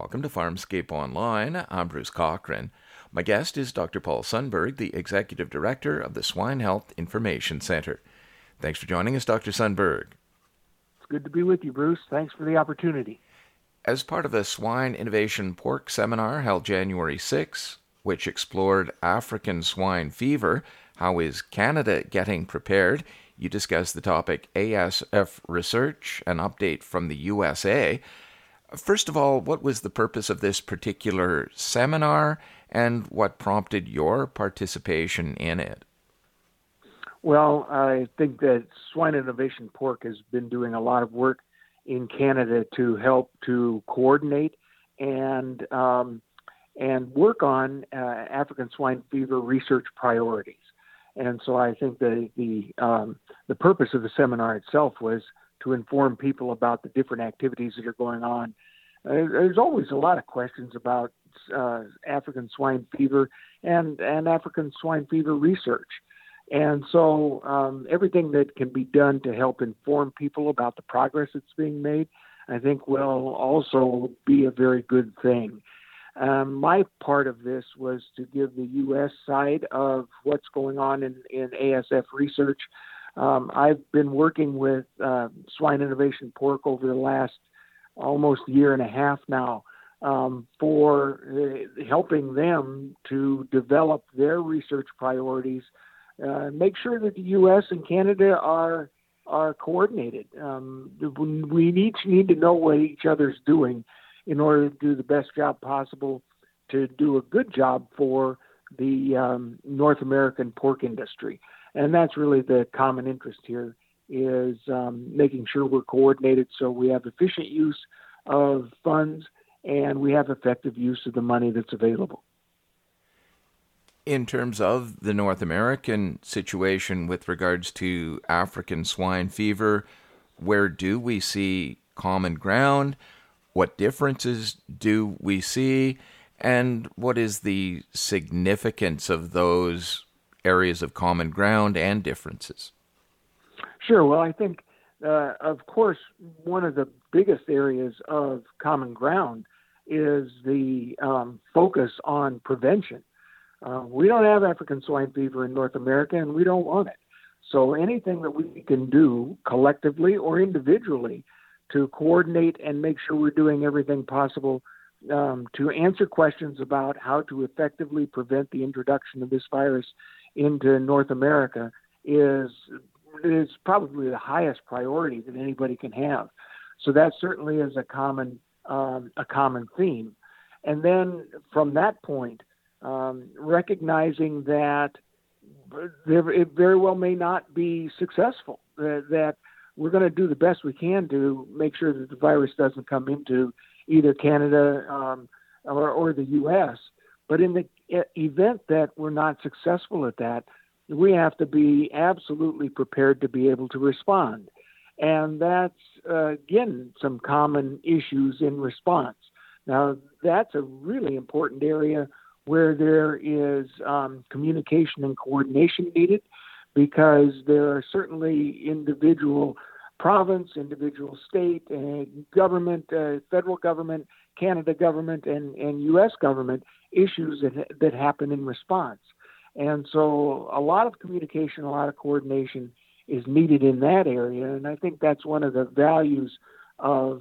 Welcome to Farmscape Online. I'm Bruce Cochran. My guest is Dr. Paul Sundberg, the Executive Director of the Swine Health Information Center. Thanks for joining us, Dr. Sundberg. It's good to be with you, Bruce. Thanks for the opportunity. As part of a Swine Innovation Pork seminar held January 6, which explored African swine fever, how is Canada getting prepared? You discussed the topic ASF research, an update from the USA. First of all, what was the purpose of this particular seminar, and what prompted your participation in it? Well, I think that Swine Innovation Pork has been doing a lot of work in Canada to help to coordinate and work on African swine fever research priorities. And so I think the purpose of the seminar itself was to inform people about the different activities that are going on. There's always a lot of questions about African swine fever and African swine fever research. And so everything that can be done to help inform people about the progress that's being made, I think will also be a very good thing. My part of this was to give the U.S. side of what's going on in ASF research. I've been working with Swine Innovation Pork over the last almost year and a half now for helping them to develop their research priorities, make sure that the U.S. and Canada are coordinated. We each need to know what each other's doing in order to do the best job possible to do a good job for the North American pork industry. And that's really the common interest here, is making sure we're coordinated so we have efficient use of funds and we have effective use of the money that's available. In terms of the North American situation with regards to African swine fever, where do we see common ground? What differences do we see? And what is the significance of those areas of common ground and differences? Sure. Well, I think, of course, one of the biggest areas of common ground is the focus on prevention. We don't have African swine fever in North America, and we don't want it. So anything that we can do collectively or individually to coordinate and make sure we're doing everything possible to answer questions about how to effectively prevent the introduction of this virus into North America is probably the highest priority that anybody can have. So that certainly is a common theme. And then from that point, recognizing that it very well may not be successful, that we're going to do the best we can to make sure that the virus doesn't come into either Canada or the U.S. But in the event that we're not successful at that, we have to be absolutely prepared to be able to respond. And that's, again, some common issues in response. Now, that's a really important area where there is communication and coordination needed, because there are certainly individual province, individual state, government, federal government, Canada government, and U.S. government issues that happen in response. And so a lot of communication, a lot of coordination is needed in that area. And I think that's one of the values of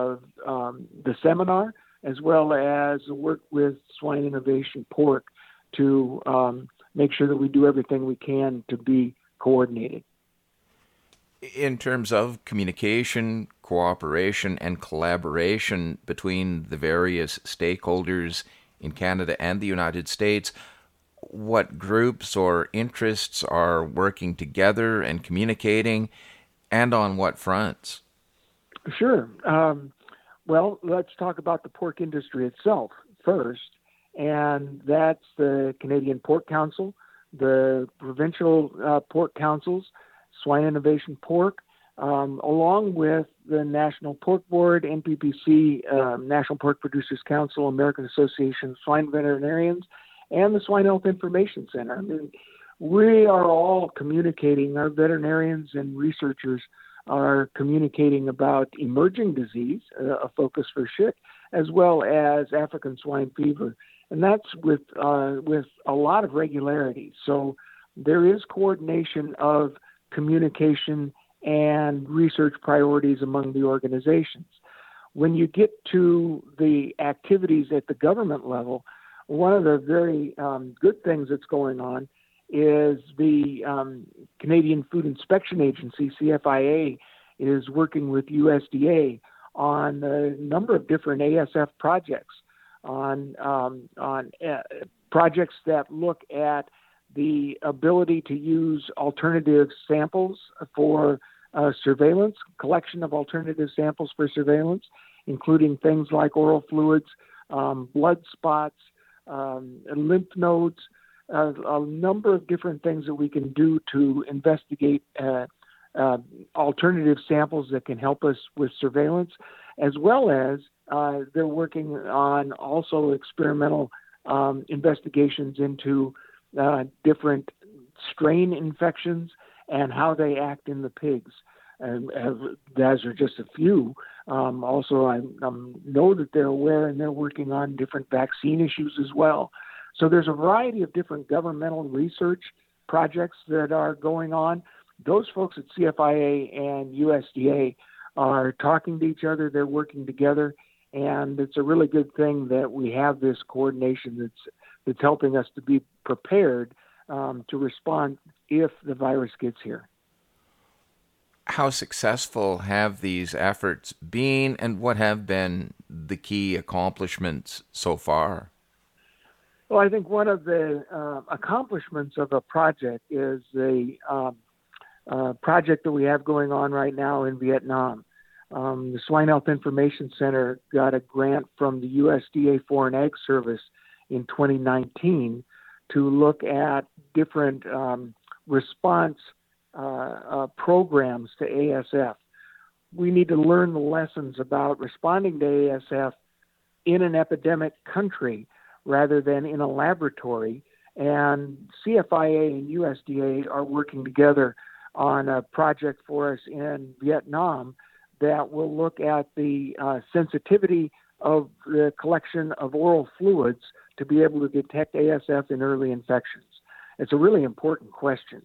the seminar, as well as work with Swine Innovation Pork to make sure that we do everything we can to be coordinated. In terms of communication, cooperation, and collaboration between the various stakeholders in Canada and the United States, what groups or interests are working together and communicating, and on what fronts? Sure. Well, let's talk about the pork industry itself first, and that's the Canadian Pork Council, the provincial pork councils, Swine Innovation Pork, along with the National Pork Board, NPPC, National Pork Producers Council, American Association of Swine Veterinarians, and the Swine Health Information Center. I mean, we are all communicating. Our veterinarians and researchers are communicating about emerging disease, a focus for SHIC, as well as African swine fever, and that's with a lot of regularity. So there is coordination of communication and research priorities among the organizations. When you get to the activities at the government level, one of the very good things that's going on is the Canadian Food Inspection Agency, CFIA, is working with USDA on a number of different ASF projects, on projects that look at the ability to use alternative samples for surveillance, collection of alternative samples for surveillance, including things like oral fluids, blood spots, lymph nodes, a number of different things that we can do to investigate alternative samples that can help us with surveillance, as well as they're working on also experimental investigations into different strain infections and how they act in the pigs. And those are just a few. Also, I know that they're aware and they're working on different vaccine issues as well. So there's a variety of different governmental research projects that are going on. Those folks at CFIA and USDA are talking to each other. They're working together, and it's a really good thing that we have this coordination that's helping us to be prepared to respond if the virus gets here. How successful have these efforts been, and what have been the key accomplishments so far? Well, I think one of the accomplishments of a project is the project that we have going on right now in Vietnam. The Swine Health Information Center got a grant from the USDA Foreign Ag Service in 2019 to look at different response programs to ASF. We need to learn the lessons about responding to ASF in an epidemic country rather than in a laboratory. And CFIA and USDA are working together on a project for us in Vietnam that will look at the sensitivity of the collection of oral fluids to be able to detect ASF in early infections. It's a really important question.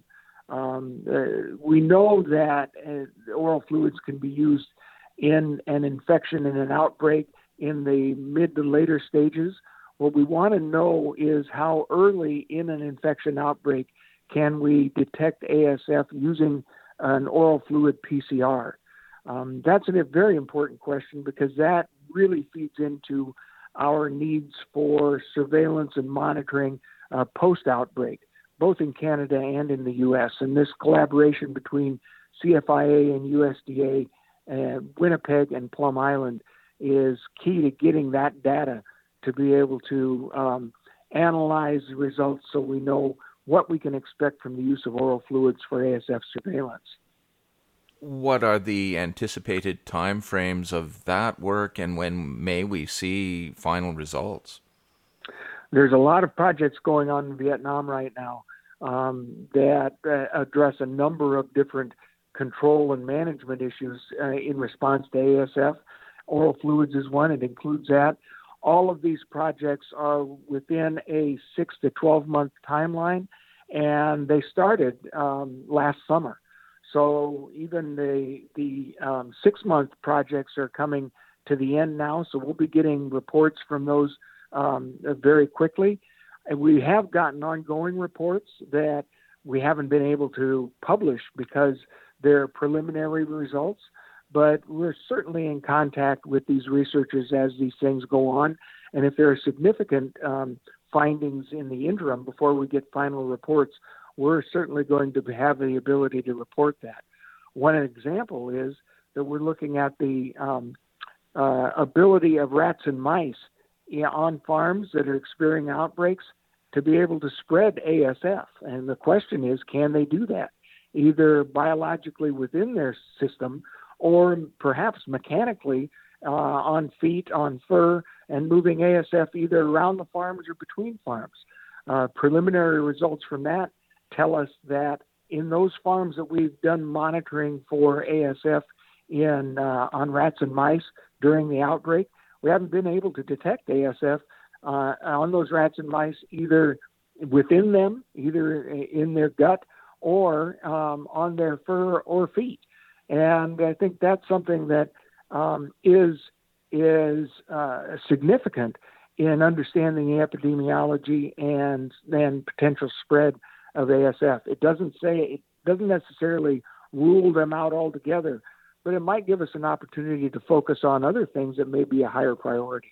We know that oral fluids can be used in an infection and an outbreak in the mid to later stages. What we want to know is how early in an infection outbreak can we detect ASF using an oral fluid PCR. That's a very important question because that really feeds into our needs for surveillance and monitoring post-outbreak, both in Canada and in the U.S. And this collaboration between CFIA and USDA, Winnipeg and Plum Island, is key to getting that data to be able to analyze the results so we know what we can expect from the use of oral fluids for ASF surveillance. What are the anticipated timeframes of that work, and when may we see final results? There's a lot of projects going on in Vietnam right now that address a number of different control and management issues in response to ASF. Oral fluids is one. It includes that. All of these projects are within a 6 to 12 month timeline, and they started last summer. So even the 6 month projects are coming to the end now. So we'll be getting reports from those very quickly. And we have gotten ongoing reports that we haven't been able to publish because they're preliminary results. But we're certainly in contact with these researchers as these things go on. And if there are significant findings in the interim before we get final reports, we're certainly going to have the ability to report that. One example is that we're looking at the ability of rats and mice on farms that are experiencing outbreaks to be able to spread ASF. And the question is, can they do that, either biologically within their system or perhaps mechanically on feet, on fur, and moving ASF either around the farms or between farms. Preliminary results from that tell us that in those farms that we've done monitoring for ASF on rats and mice during the outbreak, we haven't been able to detect ASF on those rats and mice, either within them, either in their gut or on their fur or feet. And I think that's something that is significant in understanding the epidemiology and then potential spread of ASF. It doesn't necessarily rule them out altogether, but it might give us an opportunity to focus on other things that may be a higher priority.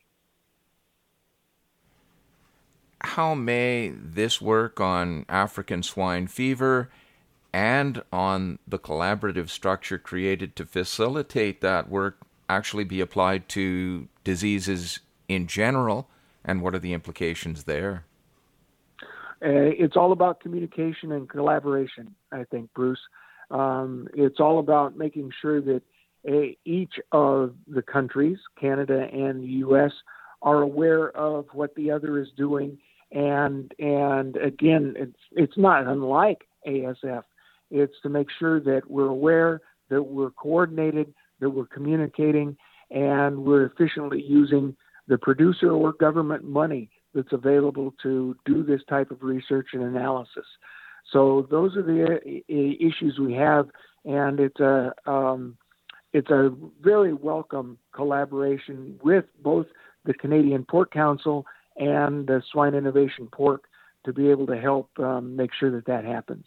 How may this work on African swine fever and on the collaborative structure created to facilitate that work actually be applied to diseases in general, and what are the implications there? It's all about communication and collaboration, I think, Bruce. It's all about making sure that each of the countries, Canada and the U.S., are aware of what the other is doing. And again, it's not unlike ASF. It's to make sure that we're aware, that we're coordinated, that we're communicating, and we're efficiently using the producer or government money that's available to do this type of research and analysis. So those are the issues we have, and it's a very welcome collaboration with both the Canadian Pork Council and the Swine Innovation Pork to be able to help make sure that happens.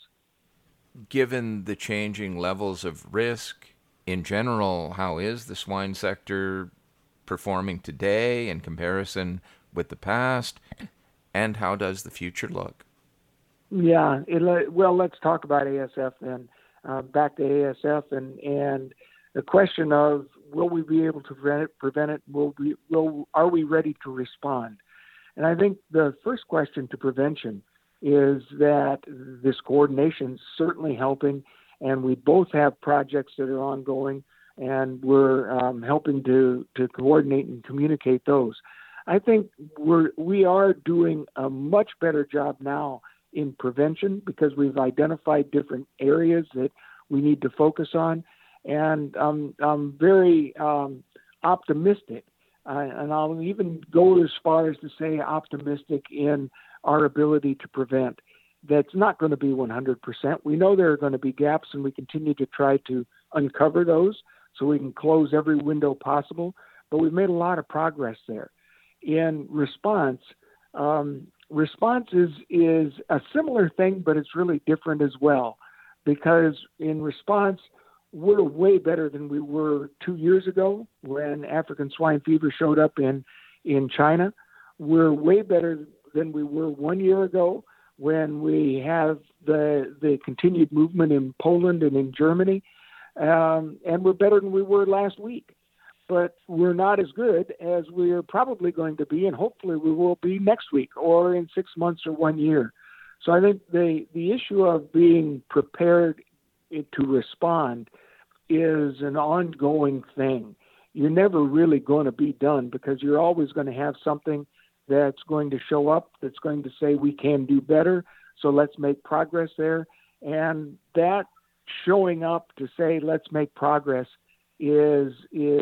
Given the changing levels of risk in general, how is the swine sector performing today in comparison with the past, and how does the future look? Yeah, well, let's talk about ASF then. Back to ASF and the question of will we be able to prevent it? Are we ready to respond? And I think the first question to prevention is that this coordination is certainly helping, and we both have projects that are ongoing, and we're helping to coordinate and communicate those. I think we are doing a much better job now in prevention because we've identified different areas that we need to focus on, and I'm very optimistic, and I'll even go as far as to say optimistic in our ability to prevent. That's not going to be 100%. We know there are going to be gaps, and we continue to try to uncover those so we can close every window possible, but we've made a lot of progress there. In response, response is a similar thing, but it's really different as well, because in response, we're way better than we were 2 years ago when African swine fever showed up in China. We're way better than we were 1 year ago when we have the continued movement in Poland and in Germany, and we're better than we were last week. But we're not as good as we're probably going to be, and hopefully we will be next week or in 6 months or 1 year. So I think the issue of being prepared to respond is an ongoing thing. You're never really going to be done because you're always going to have something that's going to show up, that's going to say we can do better, so let's make progress there. And that showing up to say let's make progress it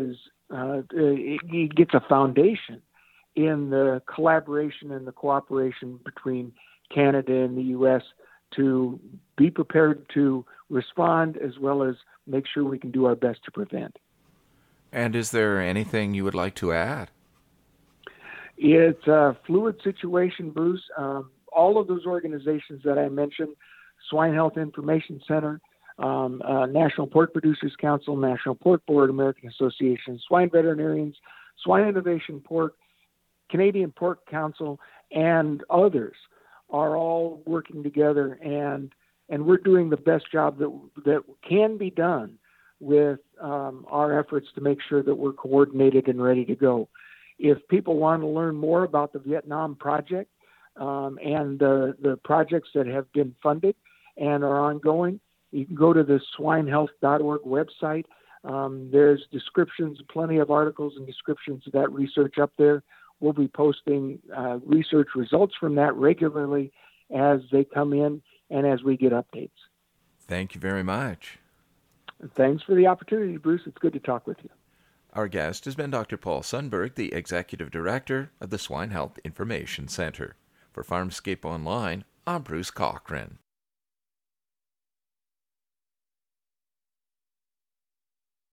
gets a foundation in the collaboration and the cooperation between Canada and the U.S. to be prepared to respond as well as make sure we can do our best to prevent. And is there anything you would like to add? It's a fluid situation, Bruce. All of those organizations that I mentioned, Swine Health Information Center, National Pork Producers Council, National Pork Board, American Association of Swine Veterinarians, Swine Innovation Pork, Canadian Pork Council, and others are all working together, and we're doing the best job that can be done with our efforts to make sure that we're coordinated and ready to go. If people want to learn more about the Vietnam Project and the projects that have been funded and are ongoing, you can go to the swinehealth.org website. There's descriptions, plenty of articles and descriptions of that research up there. We'll be posting research results from that regularly as they come in and as we get updates. Thank you very much. Thanks for the opportunity, Bruce. It's good to talk with you. Our guest has been Dr. Paul Sundberg, the Executive Director of the Swine Health Information Centre. For Farmscape Online, I'm Bruce Cochran.